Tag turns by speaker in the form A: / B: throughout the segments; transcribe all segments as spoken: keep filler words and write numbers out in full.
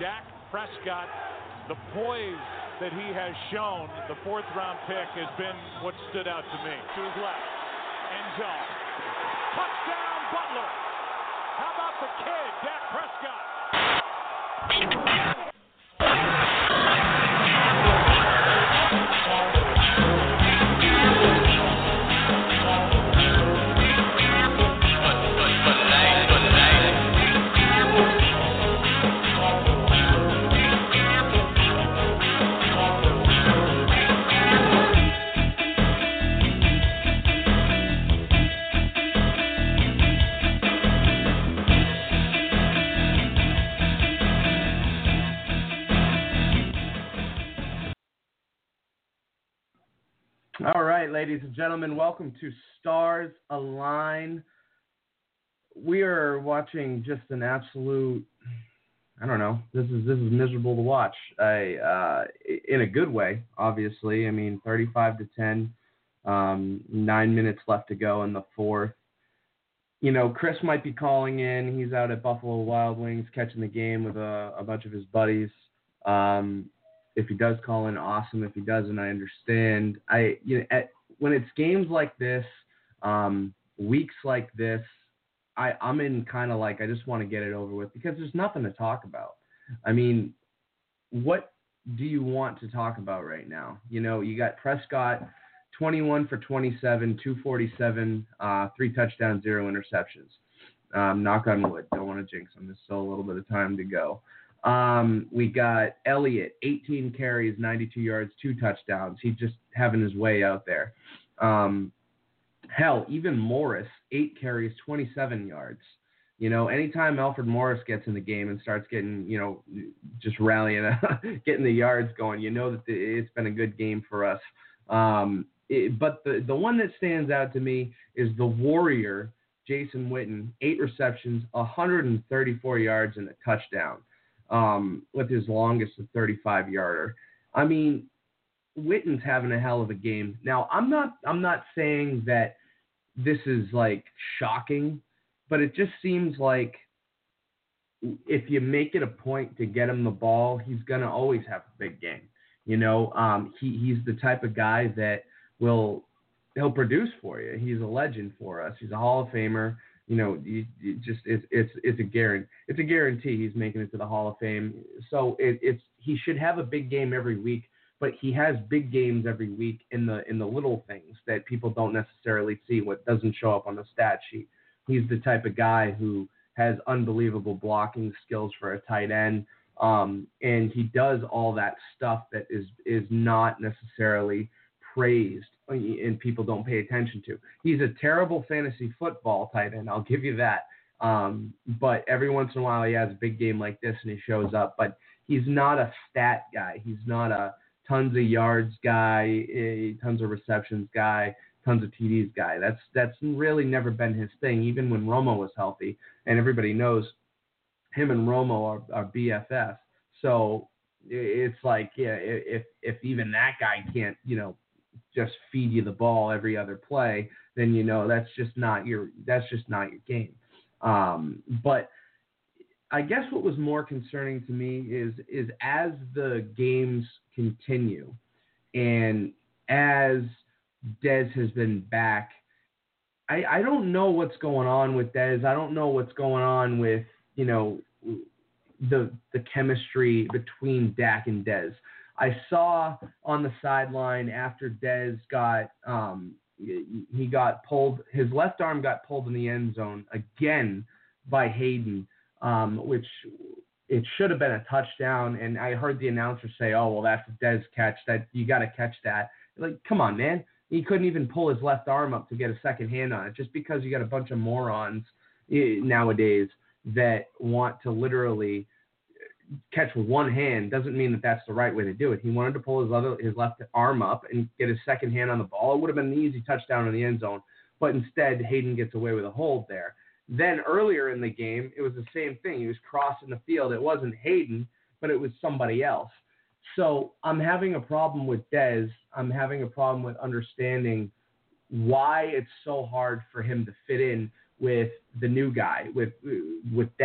A: Dak Prescott, the poise that he has shown, the fourth round pick, has been what stood out to me. To his left, end zone. Touchdown, Butler. How about the kid, Dak Prescott?
B: All right, ladies and gentlemen, welcome to Stars Align. We are watching just an absolute, I don't know, this is this is miserable to watch. I, uh, in a good way, obviously. I mean, thirty-five to ten, um, nine minutes left to go in the fourth. You know, Chris might be calling in. He's out at Buffalo Wild Wings catching the game with a, a bunch of his buddies. Um, If he does call in, awesome. If he doesn't, I understand. I, you know, at, when it's games like this, um, weeks like this, I, I'm in kind of like I just want to get it over with because there's nothing to talk about. I mean, what do you want to talk about right now? You know, you got Prescott, twenty-one for twenty-seven, two forty-seven, uh, three touchdowns, zero interceptions. Um, knock on wood. Don't want to jinx him. There's still a little bit of time to go. Um, we got Elliott, eighteen carries, ninety-two yards, two touchdowns. He's just having his way out there. Um, hell, even Morris, eight carries, twenty-seven yards. You know, anytime Alfred Morris gets in the game and starts getting, you know, just rallying, getting the yards going, you know that it's been a good game for us. Um, it, but the, the one that stands out to me is the Warrior, Jason Witten, eight receptions, one hundred thirty-four yards and a touchdown. Um, with his longest, a thirty-five yarder. I mean, Witten's having a hell of a game. Now, I'm not, I'm not saying that this is like shocking, but it just seems like if you make it a point to get him the ball, he's gonna always have a big game. You know, um, he he's the type of guy that will he'll produce for you. He's a legend for us. He's a Hall of Famer. You know, you, you just it's it's it's a guarantee. It's a guarantee he's making it to the Hall of Fame. So it, it's he should have a big game every week, but he has big games every week in the in the little things that people don't necessarily see, what doesn't show up on the stat sheet. He's the type of guy who has unbelievable blocking skills for a tight end, um, and he does all that stuff that is is not necessarily praised and people don't pay attention to. He's a terrible fantasy football tight end, I'll give you that. Um, but every once in a while he has a big game like this and he shows up. But he's not a stat guy. He's not a tons of yards guy, a tons of receptions guy, tons of T Ds guy. That's that's really never been his thing, even when Romo was healthy. And everybody knows him and Romo are, are B F Fs. So it's like, yeah, if if even that guy can't, you know, just feed you the ball every other play, then you know that's just not your that's just not your game. Um, but I guess what was more concerning to me is is as the games continue and as Dez has been back, I, I don't know what's going on with Dez. I don't know what's going on with, you know, the the chemistry between Dak and Dez. I saw on the sideline after Dez got um, he got pulled, his left arm got pulled in the end zone again by Hayden, um, which it should have been a touchdown. And I heard the announcer say, "Oh, well, that's a Dez catch. That you got to catch that." Like, come on, man. He couldn't even pull his left arm up to get a second hand on it. Just because you got a bunch of morons nowadays that want to literally catch with one hand doesn't mean that that's the right way to do it. He wanted to pull his other his left arm up and get his second hand on the ball. It would have been an easy touchdown in the end zone, but instead Hayden gets away with a hold there. Then earlier in the game, it was the same thing. He was crossing the field. It wasn't Hayden, but it was somebody else. So I'm having a problem with Dez. I'm having a problem with understanding why it's so hard for him to fit in with the new guy, with with Dak.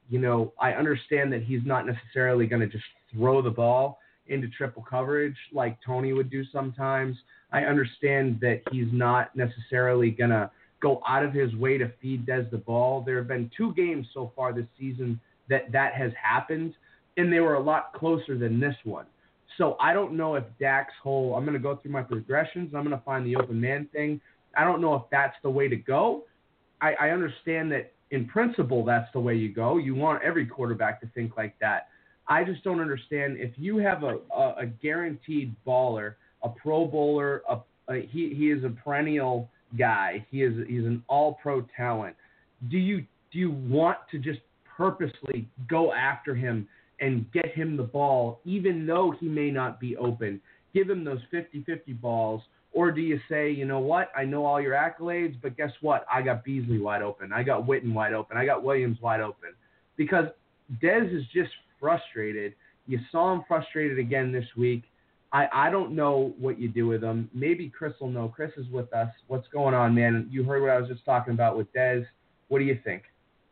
B: you know, I understand that he's not necessarily going to just throw the ball into triple coverage like Tony would do sometimes. I understand that he's not necessarily going to go out of his way to feed Dez the ball. There have been two games so far this season that that has happened, and they were a lot closer than this one. So I don't know if Dak's whole, I'm going to go through my progressions, I'm going to find the open man thing. I don't know if that's the way to go. I, I understand that in principle that's the way you go. You want every quarterback to think like that. I just don't understand if you have a, a, a guaranteed baller, a pro bowler, a, a, he, he is a perennial guy. He is he's an all-pro talent. Do you do you want to just purposely go after him and get him the ball, even though he may not be open? Give him those fifty-fifty balls, or do you say, you know what, I know all your accolades, but guess what? I got Beasley wide open. I got Witten wide open. I got Williams wide open. Because Dez is just frustrated. You saw him frustrated again this week. I, I don't know what you do with him. Maybe Chris will know. Chris is with us. What's going on, man? You heard what I was just talking about with Dez. What do you think?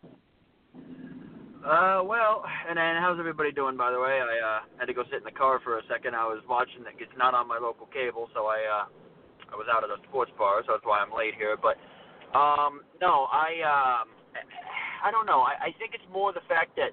C: Uh, well, and, and how's everybody doing, by the way? I uh, had to go sit in the car for a second. I was watching it. It's not on my local cable, so I uh, I was out at a sports bar, so that's why I'm late here. But, um, no, I um, I don't know. I, I think it's more the fact that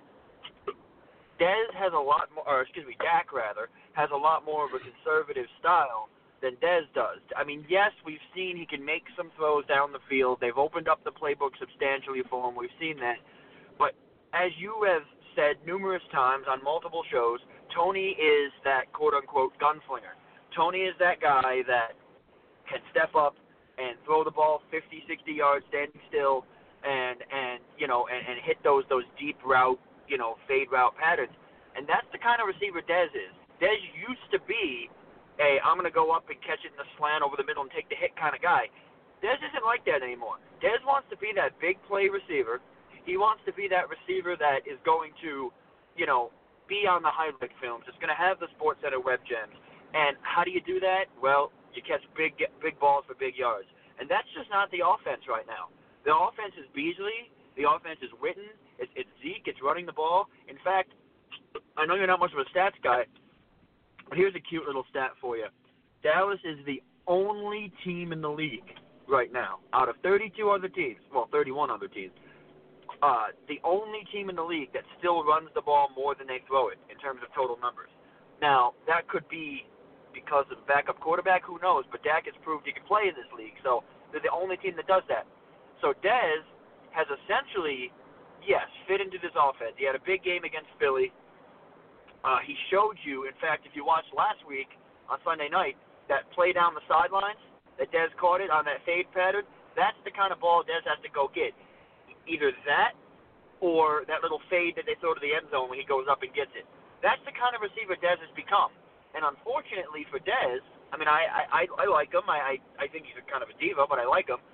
C: Dez has a lot more, or excuse me, Dak, rather, has a lot more of a conservative style than Dez does. I mean, yes, we've seen he can make some throws down the field. They've opened up the playbook substantially for him. We've seen that. But as you have said numerous times on multiple shows, Tony is that quote-unquote gunslinger. Tony is that guy that can step up and throw the ball fifty, sixty yards standing still and, and you know, and, and hit those those deep route, you know, fade route patterns. And that's the kind of receiver Dez is. Dez used to be a, I'm going to go up and catch it in the slant over the middle and take the hit kind of guy. Dez isn't like that anymore. Dez wants to be that big play receiver. He wants to be that receiver that is going to, you know, be on the highlight films. It's going to have the SportsCenter web gems. And how do you do that? Well, you catch big big balls for big yards. And that's just not the offense right now. The offense is Beasley. The offense is Witten. It's, it's Zeke. It's running the ball. In fact, I know you're not much of a stats guy, but here's a cute little stat for you. Dallas is the only team in the league right now, out of thirty-two other teams, well, thirty-one other teams, uh, the only team in the league that still runs the ball more than they throw it in terms of total numbers. Now, that could be because of backup quarterback, who knows, but Dak has proved he can play in this league, so they're the only team that does that. So Dez has essentially, yes, fit into this offense. He had a big game against Philly. Uh, he showed you, in fact, if you watched last week on Sunday night, that play down the sidelines that Dez caught it on that fade pattern, that's the kind of ball Dez has to go get. Either that or that little fade that they throw to the end zone when he goes up and gets it. That's the kind of receiver Dez has become. And unfortunately for Dez, I mean, I, I, I like him. I, I, I think he's a kind of a diva, but I like him.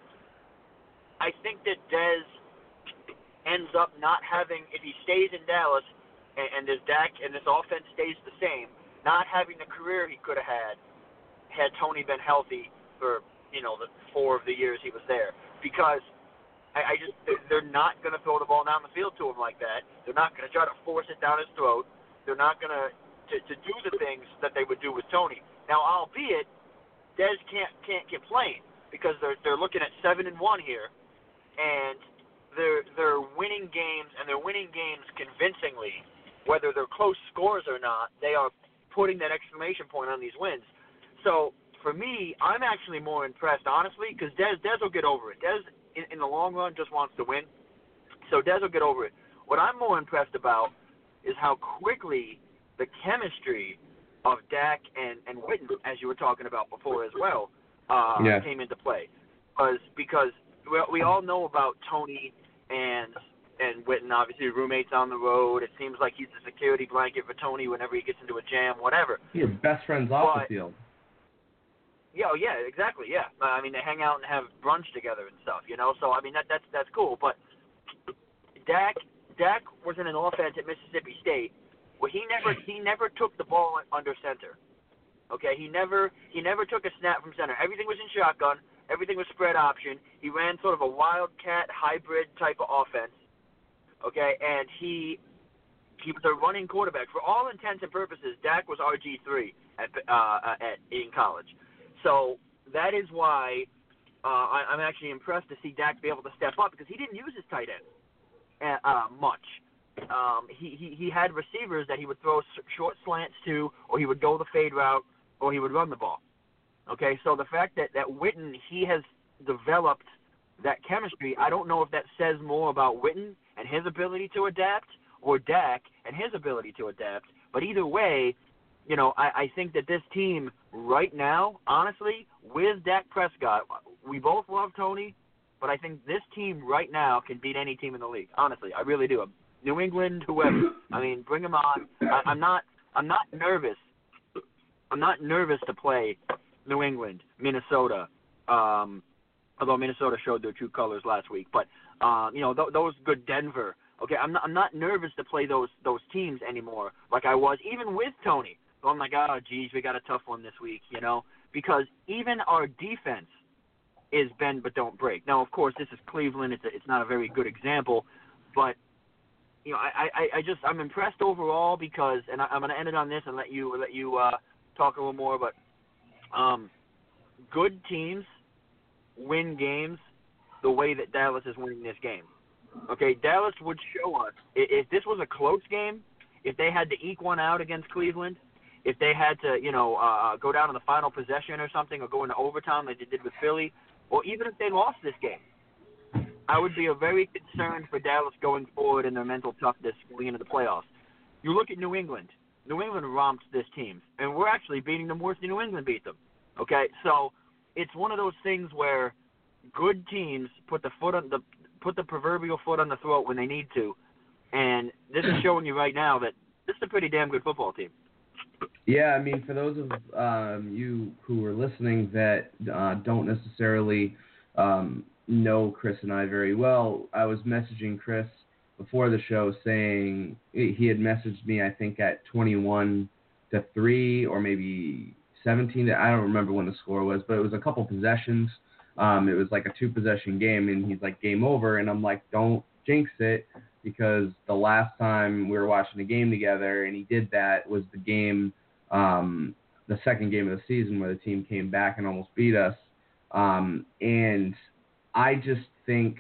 C: I think that Dez ends up not having, if he stays in Dallas and, and this Dak and this offense stays the same, not having the career he could have had had Tony been healthy for, you know, the four of the years he was there. Because I, I just, they're not going to throw the ball down the field to him like that. They're not going to try to force it down his throat. They're not going to to do the things that they would do with Tony. Now, albeit, Dez can't can't complain because they're they're looking at seven and one here, and they're they're winning games and they're winning games convincingly, whether they're close scores or not. They are putting that exclamation point on these wins. So for me, I'm actually more impressed, honestly, because Dez Dez will get over it. Dez in, in the long run just wants to win, so Dez will get over it. What I'm more impressed about is how quickly the chemistry of Dak and, and Witten, as you were talking about before as well, uh, yeah. came into play. Because because we, we all know about Tony and and Witten, obviously roommates on the road. It seems like he's the security blanket for Tony whenever he gets into a jam, whatever.
B: You're best friends off
C: but,
B: the field.
C: Yeah, oh, yeah, exactly, yeah. I mean, they hang out and have brunch together and stuff, you know. So I mean, that that's that's cool. But Dak Dak was in an offense at Mississippi State. Well, he never he never took the ball under center. Okay, he never he never took a snap from center. Everything was in shotgun. Everything was spread option. He ran sort of a wildcat hybrid type of offense. okay, and he he was a running quarterback. For all intents and purposes, Dak was R G three at uh, at in college. So that is why uh, I, I'm actually impressed to see Dak be able to step up because he didn't use his tight end uh, much. Um, he, he he had receivers that he would throw short slants to, or he would go the fade route, or he would run the ball. Okay, so the fact that, that Witten, he has developed that chemistry, I don't know if that says more about Witten and his ability to adapt or Dak and his ability to adapt. But either way, you know, I, I think that this team right now, honestly, with Dak Prescott, we both love Tony, but I think this team right now can beat any team in the league. Honestly, I really do. New England, whoever. I mean, bring them on. I, I'm not. I'm not nervous. I'm not nervous to play New England, Minnesota. Um, although Minnesota showed their true colors last week, but uh, you know th- those good Denver. Okay, I'm not. I'm not nervous to play those those teams anymore, like I was even with Tony. So I'm like, oh, geez, we got a tough one this week, you know, because even our defense is bend but don't break. Now, of course, this is Cleveland. It's a, it's not a very good example, but you know, I, I, I just I'm impressed overall because, and I, I'm going to end it on this and let you let you uh, talk a little more. But um, good teams win games the way that Dallas is winning this game. Okay, Dallas would show us if this was a close game, if they had to eke one out against Cleveland, if they had to, you know, uh, go down in the final possession or something, or go into overtime like they did with Philly, or even if they lost this game, I would be very concerned for Dallas going forward in their mental toughness going into the playoffs. You look at New England. New England romped this team, and we're actually beating them worse than New England beat them. Okay, so it's one of those things where good teams put the foot on the put the proverbial foot on the throat when they need to, and this is showing you right now that this is a pretty damn good football team.
B: Yeah, I mean, for those of um, you who are listening that uh, don't necessarily um, know Chris and I very well, I was messaging Chris before the show saying he had messaged me, I think, at twenty-one to three or maybe seventeen to, I don't remember when the score was, but it was a couple possessions. Um, it was like a two-possession game, and he's like, game over. And I'm like, don't jinx it, because the last time we were watching a game together and he did that was the game, um, the second game of the season where the team came back and almost beat us. Um, and I just think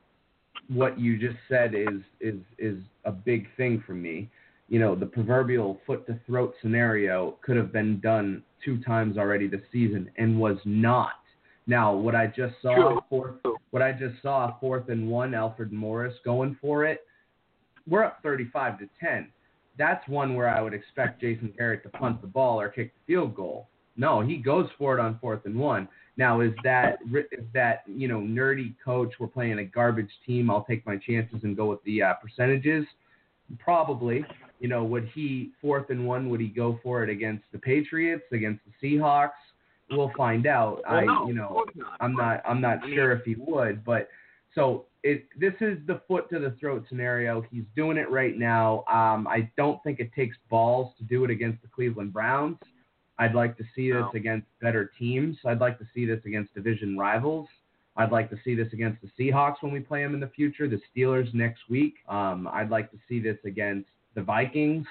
B: what you just said is, is, is a big thing for me. You know, the proverbial foot to throat scenario could have been done two times already this season and was not. Now, what I just saw, fourth, what I just saw, fourth and one, Alfred Morris going for it. We're up thirty-five to ten. That's one where I would expect Jason Garrett to punt the ball or kick the field goal. No, he goes for it on fourth and one. Now, is that is that you know nerdy coach? We're playing a garbage team. I'll take my chances and go with the uh, percentages. Probably. You know, would he fourth and one? Would he go for it against the Patriots, against the Seahawks? We'll find out.
C: Well,
B: I,
C: no,
B: you know,
C: of course not.
B: I'm not, I'm not
C: I
B: sure
C: mean,
B: if he would, but so it, this is the foot to the throat scenario. He's doing it right now. Um, I don't think it takes balls to do it against the Cleveland Browns. I'd like to see this
C: no.
B: against better teams. I'd like to see this against division rivals. I'd like to see this against the Seahawks when we play them in the future, the Steelers next week. Um, I'd like to see this against the Vikings.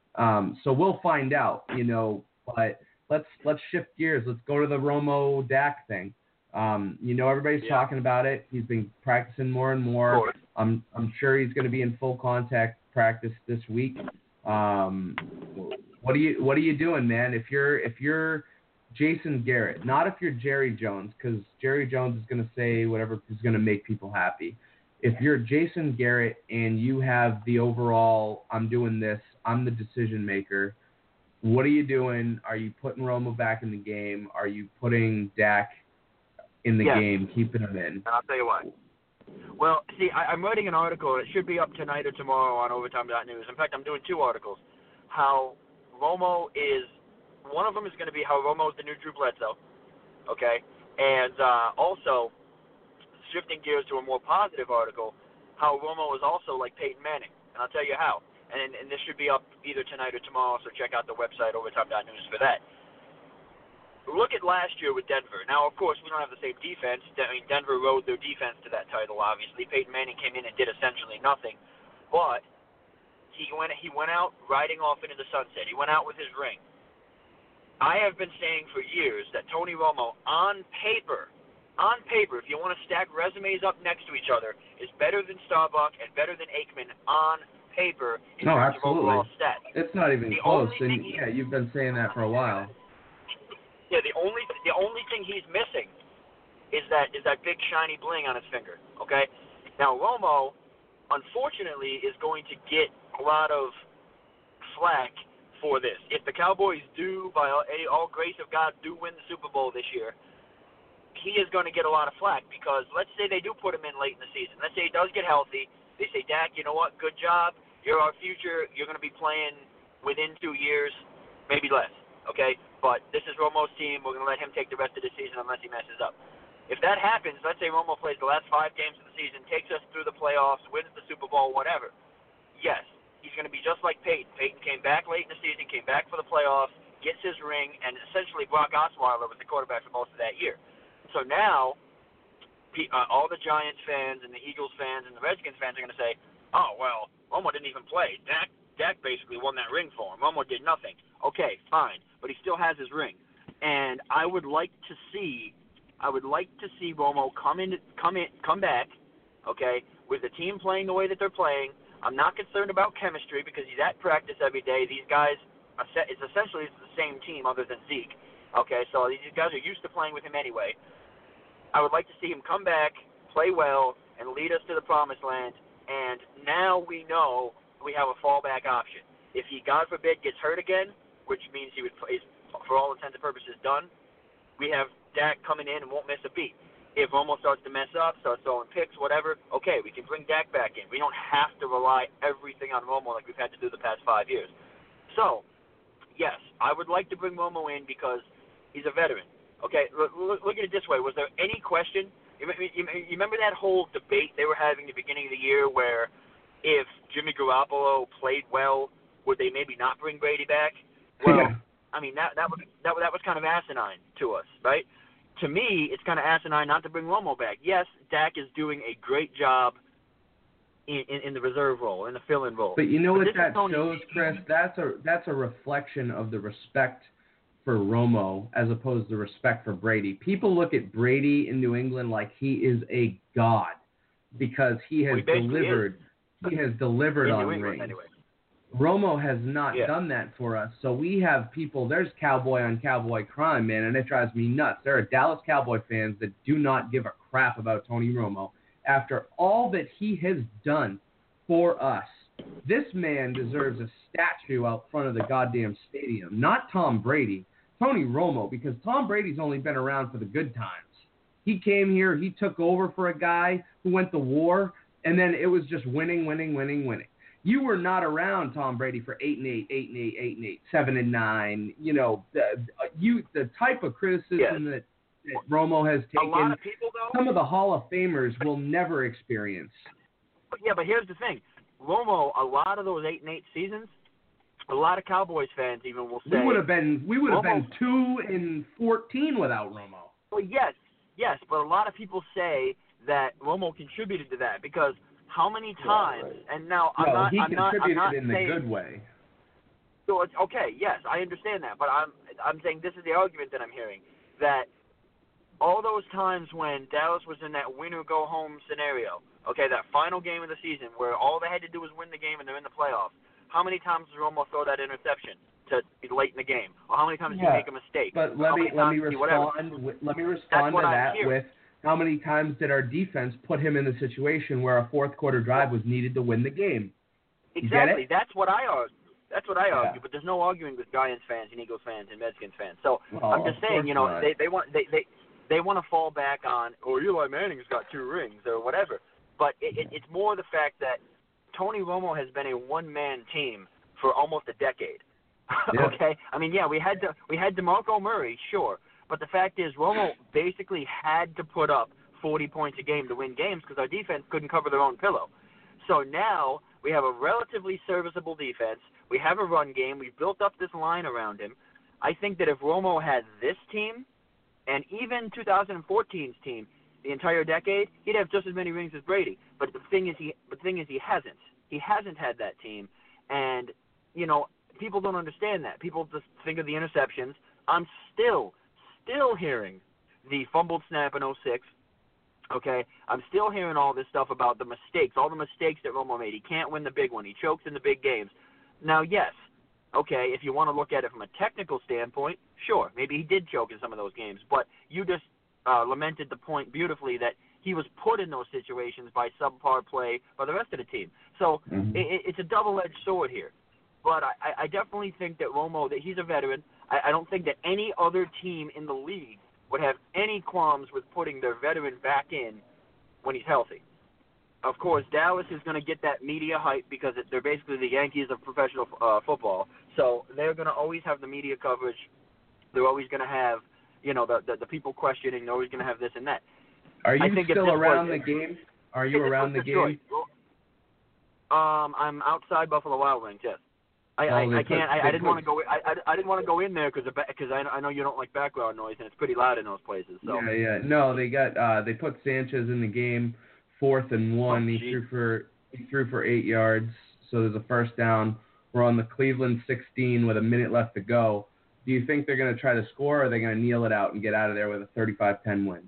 B: Um, so we'll find out, you know, but let's let's shift gears. Let's go to the Romo Dak thing. Um, you know, everybody's
C: Yeah.
B: talking about it. He's been practicing more and more. I'm I'm sure he's going to be in full contact practice this week. Um, what are you what are you doing, man? If you're if you're Jason Garrett, not if you're Jerry Jones, because Jerry Jones is going to say whatever is going to make people happy. If you're Jason Garrett and you have the overall, I'm doing this, I'm the decision maker. What are you doing? Are you putting Romo back in the game? Are you putting Dak in the
C: yes.
B: game, keeping him in?
C: And I'll tell you why. Well, see, I, I'm writing an article. It should be up tonight or tomorrow on overtime dot news. In fact, I'm doing two articles. How Romo is, one of them is going to be how Romo is the new Drew Bledsoe, okay? And uh, also, shifting gears to a more positive article, how Romo is also like Peyton Manning. And I'll tell you how. And, and this should be up either tonight or tomorrow, so check out the website, overtime dot news, for that. Look at last year with Denver. Now, of course, we don't have the same defense. I mean, Denver rode their defense to that title, obviously. Peyton Manning came in and did essentially nothing. but he went he went out riding off into the sunset. He went out with his ring. I have been saying for years that Tony Romo, on paper, on paper, if you want to stack resumes up next to each other, is better than Starbuck and better than Aikman on paper in
B: no,
C: terms
B: absolutely.
C: of overall stats.
B: It's not even
C: the
B: close, and
C: he,
B: yeah, you've been saying that for a while.
C: Yeah, the only the only thing he's missing is that is that big shiny bling on his finger. Okay, now Romo, unfortunately, is going to get a lot of flack for this. If the Cowboys do, by all, all grace of God, do win the Super Bowl this year, he is going to get a lot of flack because let's say they do put him in late in the season. Let's say he does get healthy. They say, Dak, you know what? Good job. You're our future. You're going to be playing within two years, maybe less. Okay? But this is Romo's team. We're going to let him take the rest of the season unless he messes up. If that happens, let's say Romo plays the last five games of the season, takes us through the playoffs, wins the Super Bowl, whatever. Yes, he's going to be just like Peyton. Peyton came back late in the season, came back for the playoffs, gets his ring, and essentially Brock Osweiler was the quarterback for most of that year. So now, uh, all the Giants fans and the Eagles fans and the Redskins fans are going to say, oh, well, Romo didn't even play. Dak, Dak basically won that ring for him. Romo did nothing. Okay, fine, but he still has his ring. And I would like to see, I would like to see Romo come in, come in, come back, okay, with the team playing the way that they're playing. I'm not concerned about chemistry because he's at practice every day. These guys, are set, it's essentially it's the same team other than Zeke. Okay, so these guys are used to playing with him anyway. I would like to see him come back, play well, and lead us to the promised land. And now we know we have a fallback option. If he, God forbid, gets hurt again, which means he would, is, for all intents and purposes, done, we have Dak coming in and won't miss a beat. If Romo starts to mess up, starts throwing picks, whatever, okay, we can bring Dak back in. We don't have to rely everything on Romo like we've had to do the past five years. So, yes, I would like to bring Romo in because he's a veteran. Okay, look, look at it this way. Was there any question? You, you, you remember that whole debate they were having at the beginning of the year where if Jimmy Garoppolo played well, would they maybe not bring Brady back? Well,
B: yeah.
C: I mean, that, that, was, that, that was kind of asinine to us, right? To me, it's kind of asinine not to bring Romo back. Yes, Dak is doing a great job in, in, in the reserve role, in the fill-in role.
B: But you know
C: but
B: what that
C: Tony-
B: shows, Chris? That's a that's a reflection of the respect for Romo as opposed to respect for Brady. People look at Brady in New England like he is a god because he has
C: well, he
B: delivered.
C: Is.
B: He has delivered
C: in
B: on
C: New England,
B: rings.
C: anyway.
B: Romo has not
C: yeah.
B: done that for us. So we have people, there's cowboy on cowboy crime, man, and it drives me nuts. There are Dallas Cowboy fans that do not give a crap about Tony Romo after all that he has done for us. This man deserves a statue out front of the goddamn stadium, not Tom Brady, Tony Romo, because Tom Brady's only been around for the good times. He came here, he took over for a guy who went to war, and then it was just winning, winning, winning, winning. You were not around Tom Brady for eight and eight, eight and eight, eight and eight, seven and nine. You know, the you the type of criticism
C: yes.
B: that, that Romo has taken.
C: A lot of people, though,
B: some of the Hall of Famers will never experience.
C: But yeah, but here's the thing: Romo, a lot of those eight and eight seasons, a lot of Cowboys fans even will say
B: we would have been we would have
C: Romo,
B: been two and fourteen without Romo.
C: Well, yes, yes, but a lot of people say that Romo contributed to that because. How many times?
B: Yeah, right.
C: And now I'm
B: well,
C: not.
B: he
C: I'm not.
B: contributed
C: I'm not
B: in the
C: saying,
B: good way.
C: So it's okay. Yes, I understand that, but I'm. I'm saying this is the argument that I'm hearing that all those times when Dallas was in that win or go home scenario, okay, that final game of the season where all they had to do was win the game and they're in the playoffs. How many times does Romo throw that interception to be late in the game? Or how many times
B: yeah,
C: does he make a mistake?
B: But let me let me respond. With, let me respond to that with. How many times did our defense put him in the situation where a fourth quarter drive was needed to win the game?
C: Exactly. That's what I argue. That's what I argue.
B: Yeah.
C: But there's no arguing with Giants fans and Eagles fans and Redskins fans. So
B: well,
C: I'm just saying, you know,
B: not.
C: they they want they they they want to fall back on, oh, Eli Manning's got two rings or whatever. But it, it, it's more the fact that Tony Romo has been a one-man team for almost a decade.
B: Yeah.
C: Okay. I mean, yeah, we had to we had DeMarco Murray, sure. But the fact is, Romo basically had to put up forty points a game to win games because our defense couldn't cover their own pillow. So now we have a relatively serviceable defense. We have a run game. We've built up this line around him. I think that if Romo had this team and even twenty fourteen's team the entire decade, he'd have just as many rings as Brady. But the thing is, he but the thing is, he hasn't. He hasn't had that team, and, you know, people don't understand that. People just think of the interceptions. I'm still, still hearing the fumbled snap in oh six. Okay, I'm still hearing all this stuff about the mistakes, all the mistakes that Romo made. He can't win the big one. He chokes in the big games. Now, yes, okay, if you want to look at it from a technical standpoint, sure, maybe he did choke in some of those games. But you just uh, lamented the point beautifully that he was put in those situations by subpar play by the rest of the team. So mm-hmm. it, it's a double-edged sword here. But I, I definitely think that Romo, that he's a veteran. I, I don't think that any other team in the league would have any qualms with putting their veteran back in when he's healthy. Of course, Dallas is going to get that media hype because they're basically the Yankees of professional uh, football. So they're going to always have the media coverage. They're always going to have, you know, the, the the people questioning. They're always going to have this and that.
B: Are you
C: I think
B: still around
C: was,
B: the game? Are you around the game?
C: Um, I'm outside Buffalo Wild Wings. Yes. I, oh, I, I can't. I, I didn't want to go. I, I, I didn't want to go in there because because I, I know you don't like background noise and it's pretty loud in those places. So.
B: Yeah, yeah. No, they got uh, they put Sanchez in the game, fourth and one. Oh, he geez. threw for he threw for eight yards. So there's a first down. We're on the Cleveland sixteen with a minute left to go. Do you think they're going to try to score, or are they going to kneel it out and get out of there with a thirty-five ten win?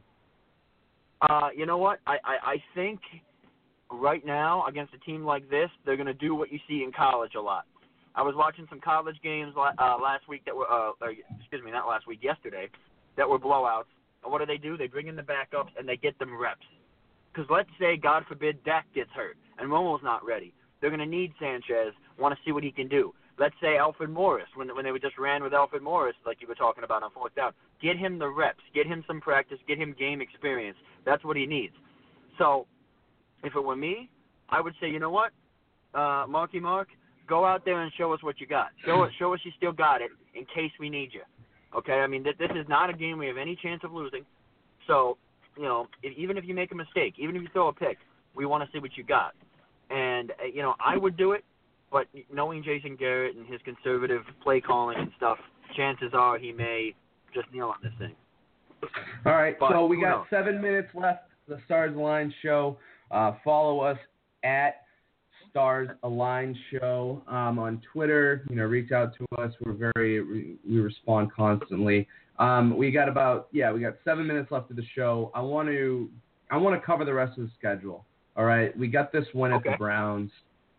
C: Uh, you know what? I, I, I think right now against a team like this, they're going to do what you see in college a lot. I was watching some college games uh, last week that were, uh, or, excuse me, not last week, yesterday, that were blowouts. And what do they do? They bring in the backups and they get them reps. Because let's say, God forbid, Dak gets hurt and Romo's not ready. They're going to need Sanchez, want to see what he can do. Let's say Alfred Morris, when when they just ran with Alfred Morris, like you were talking about on fourth down. Get him the reps. Get him some practice. Get him game experience. That's what he needs. So if it were me, I would say, you know what, uh, Marky Mark, go out there and show us what you got. Show us, show us you still got it in case we need you. Okay? I mean, th- this is not a game we have any chance of losing. So, you know, if, even if you make a mistake, even if you throw a pick, we want to see what you got. And, uh, you know, I would do it, but knowing Jason Garrett and his conservative play calling and stuff, chances are he may just kneel on this thing.
B: All right,
C: but
B: so we got
C: knows?
B: seven minutes left. The Stars Align Show. Uh, follow us at Stars Align Show um, on Twitter. You know, reach out to us. We're very we respond constantly. Um, we got about yeah, we got seven minutes left of the show. I want to I want to cover the rest of the schedule. All right, we got this win
C: okay.
B: at the Browns.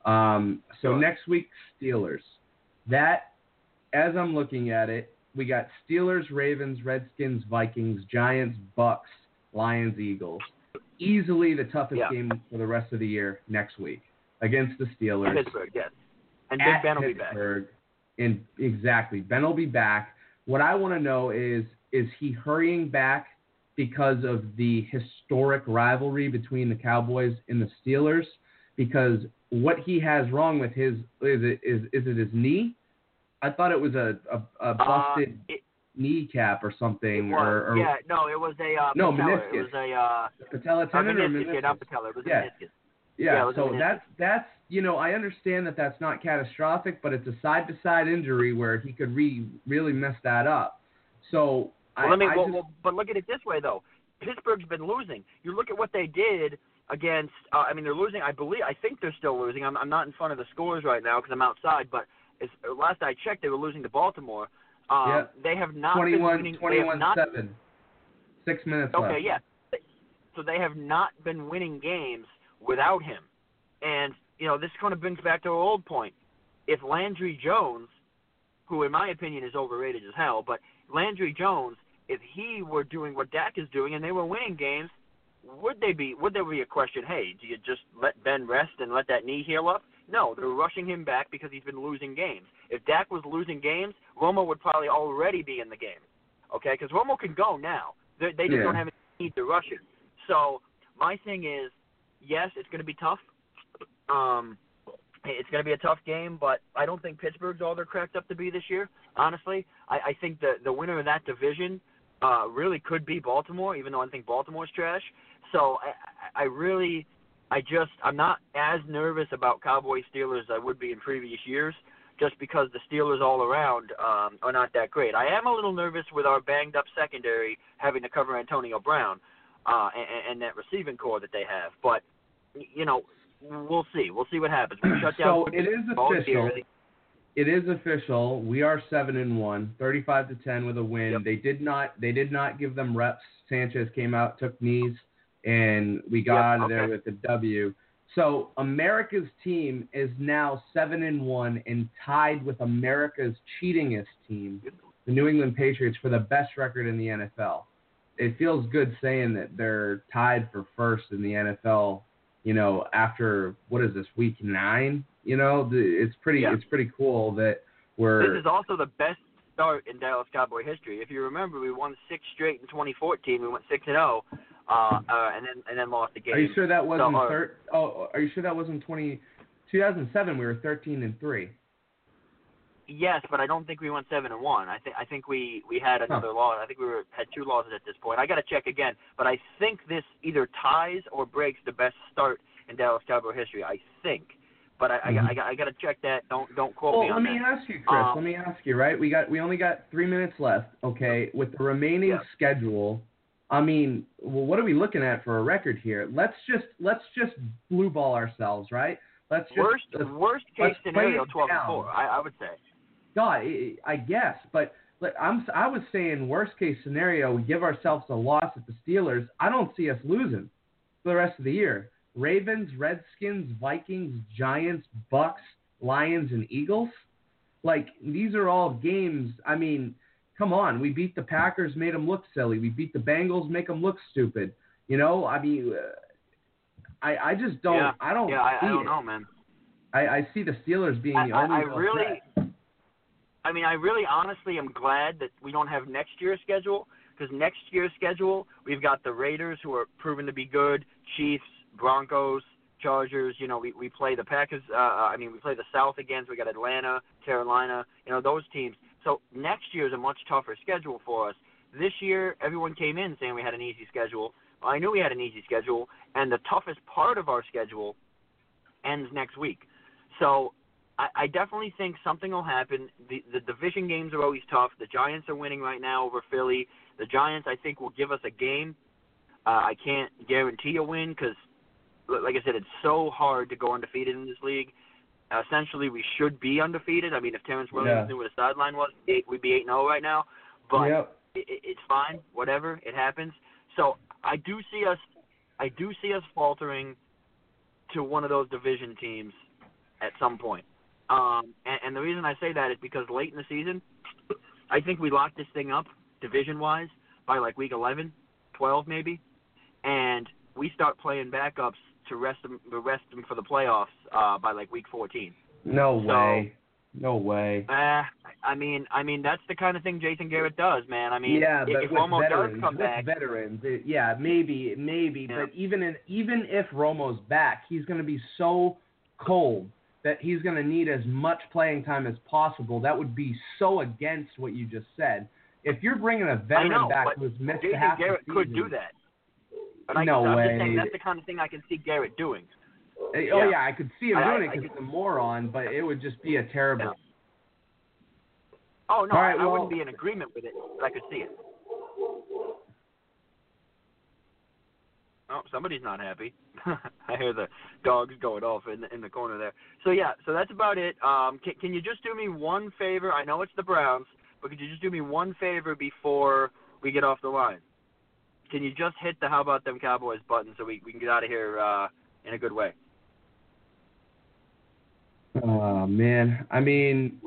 B: Um, so
C: sure.
B: next week, Steelers. That, as I'm looking at it, we got Steelers, Ravens, Redskins, Vikings, Giants, Bucks, Lions, Eagles. Easily the toughest
C: yeah.
B: game for the rest of the year next week against the Steelers.
C: Pittsburgh, yes. And Big Ben will be back.
B: And exactly, Ben will be back. What I want to know is, is he hurrying back because of the historic rivalry between the Cowboys and the Steelers? Because what he has wrong with his is it is is it his knee? I thought it was a a, a busted
C: uh, it,
B: kneecap or something.
C: It was.
B: Or, or
C: yeah, no, it was a uh,
B: no
C: patella.
B: meniscus.
C: It was a uh,
B: patella tendon
C: a
B: or
C: meniscus,
B: meniscus?
C: Yeah, not patella. It was
B: yeah.
C: a meniscus.
B: Yeah,
C: yeah
B: so that's that's you know I understand that that's not catastrophic, but it's a side to side injury where he could re, really mess that up. So
C: well,
B: I,
C: let me.
B: I
C: well,
B: just,
C: well, but look at it this way though. Pittsburgh's been losing. You look at what they did against. Uh, I mean, they're losing. I believe. I think they're still losing. I'm, I'm not in front of the scores right now because I'm outside. But as, last I checked, they were losing to Baltimore. Um,
B: yeah.
C: They have not
B: twenty-one,
C: been winning.
B: twenty-one
C: not,
B: seven. Six minutes
C: okay,
B: left.
C: Okay, yeah. So they have not been winning games without him. And, you know, this kind of brings back to our old point. If Landry Jones, who in my opinion is overrated as hell, but Landry Jones, if he were doing what Dak is doing and they were winning games, would they be? Would there be a question, hey, do you just let Ben rest and let that knee heal up? No, they're rushing him back because he's been losing games. If Dak was losing games, Romo would probably already be in the game, okay? Because Romo can go now. They, they just
B: yeah.
C: don't have any need to rush him. So my thing is, yes, it's going to be tough. Um, it's going to be a tough game, but I don't think Pittsburgh's all they're cracked up to be this year, honestly. I, I think the, the winner of that division uh, really could be Baltimore, even though I think Baltimore's trash. So I, I really, I just, I'm not as nervous about Cowboys-Steelers as I would be in previous years, just because the Steelers all around um, are not that great. I am a little nervous with our banged-up secondary having to cover Antonio Brown uh, and, and that receiving core that they have. But, you know, we'll see. We'll see what happens. We shut down.
B: So it is official. It is official. We are seven and one, thirty-five to ten with a win.
C: Yep.
B: They did not. They did not give them reps. Sanchez came out, took knees, and we got
C: Yep,
B: out of
C: okay.
B: there with the W. So America's team is now seven and one and tied with America's cheatingest team, the New England Patriots, for the best record in the N F L. It feels good saying that they're tied for first in the N F L. You know, after what is this, week nine? You know, it's pretty.
C: Yeah.
B: It's pretty cool that we're.
C: This is also the best start in Dallas Cowboy history. If you remember, we won six straight in twenty fourteen. We went six and zero, uh, uh, and then and then lost the game.
B: Are you sure that wasn't
C: so, uh,
B: thir- Oh, are you sure that wasn't twenty? two thousand seven. We were thirteen and three.
C: Yes, but I don't think we went seven and one. I think I think we, we had another
B: Huh.
C: loss. I think we were had two losses at this point. I got to check again, but I think this either ties or breaks the best start in Dallas Cowboy history. I think, but I
B: Mm-hmm.
C: I, I, got, I got to check that. Don't don't quote
B: Well,
C: me
B: let
C: on
B: me
C: that.
B: ask you, Chris.
C: Um,
B: let me ask you, right? We got we only got three minutes left. Okay, with the remaining
C: Yeah.
B: schedule, I mean, well, what are we looking at for a record here? Let's just let's just blue ball ourselves, right? Let's just
C: Worst
B: let's,
C: worst case
B: let's play
C: scenario,
B: it
C: twelve and
B: down.
C: four. I, I would say.
B: God, I, I guess, but like, I'm I was saying worst case scenario, we give ourselves a loss at the Steelers. I don't see us losing for the rest of the year. Ravens, Redskins, Vikings, Giants, Bucks, Lions, and Eagles. Like, these are all games. I mean, come on. We beat the Packers, made them look silly. We beat the Bengals, make them look stupid. You know, I mean, uh, I I just don't.
C: Yeah.
B: I don't.
C: Yeah, I,
B: see
C: I don't
B: it.
C: know, man.
B: I, I see the Steelers being the
C: I,
B: only.
C: I, I
B: real
C: really,
B: threat.
C: I mean, I really honestly am glad that we don't have next year's schedule, because next year's schedule, we've got the Raiders, who are proven to be good, Chiefs, Broncos, Chargers. You know, we, we play the Packers. Uh, I mean, we play the South again. So we got Atlanta, Carolina, you know, those teams. So next year is a much tougher schedule for us. This year, everyone came in saying we had an easy schedule. I knew we had an easy schedule, and the toughest part of our schedule ends next week. So I, I definitely think something will happen. The, the division games are always tough. The Giants are winning right now over Philly. The Giants, I think, will give us a game. Uh, I can't guarantee a win because, like I said, it's so hard to go undefeated in this league. Uh, essentially, we should be undefeated. I mean, if Terrence Williams
B: Yeah.
C: knew what a sideline was, eight, we'd be eight and oh right now. But
B: Yep.
C: it, it, it's fine. Whatever. It happens. So I do see us I do see us faltering to one of those division teams at some point. Um, and, and the reason I say that is because late in the season, I think we locked this thing up division-wise by like week eleven, twelve maybe, and we start playing backups to rest them, to rest them for the playoffs uh, by like week fourteen.
B: No
C: So-
B: way. No way.
C: Uh, I mean, I mean that's the kind of thing Jason Garrett does, man. I mean,
B: Yeah,
C: if,
B: but
C: if
B: with
C: Romo
B: veterans,
C: does come
B: with
C: back,
B: veterans, it, yeah, maybe, maybe.
C: Yeah.
B: But even in, even if Romo's back, he's going to be so cold that he's going to need as much playing time as possible. That would be so against what you just said. If you're bringing a
C: I
B: veteran
C: know,
B: back
C: but
B: who's missed
C: Jason
B: half
C: Garrett
B: the
C: could
B: season,
C: do that. But I,
B: No
C: I'm
B: way.
C: just saying that's the kind of thing I can see Garrett doing.
B: Oh
C: Yeah.
B: yeah, I could see him
C: I-
B: doing
C: I-
B: it
C: I
B: because
C: could-
B: he's a moron, but it would just be a terrible.
C: Yeah. Oh, no,
B: All right,
C: I, I
B: well-
C: wouldn't be in agreement with it, but I could see it. Oh, somebody's not happy. I hear the dogs going off in the, in the corner there. So, yeah, so that's about it. Um, can, can you just do me one favor? I know it's the Browns, but could you just do me one favor before we get off the line? Can you just hit the How About Them Cowboys button so we, we can get out of here uh, in a good way?
B: Oh man, I mean,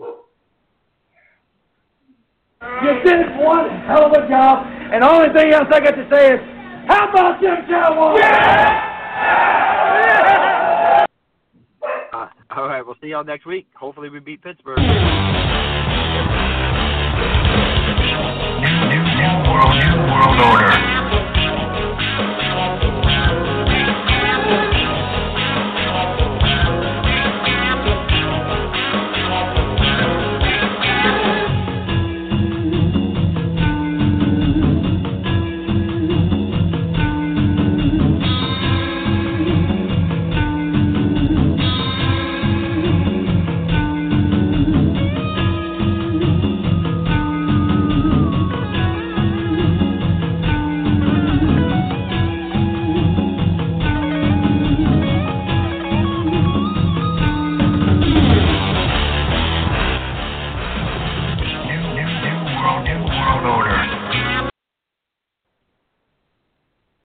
D: You did one hell of a job, and the only thing else I got to say is, how about them Cowboys?
C: Uh, all right, we'll see y'all next week. Hopefully we beat Pittsburgh.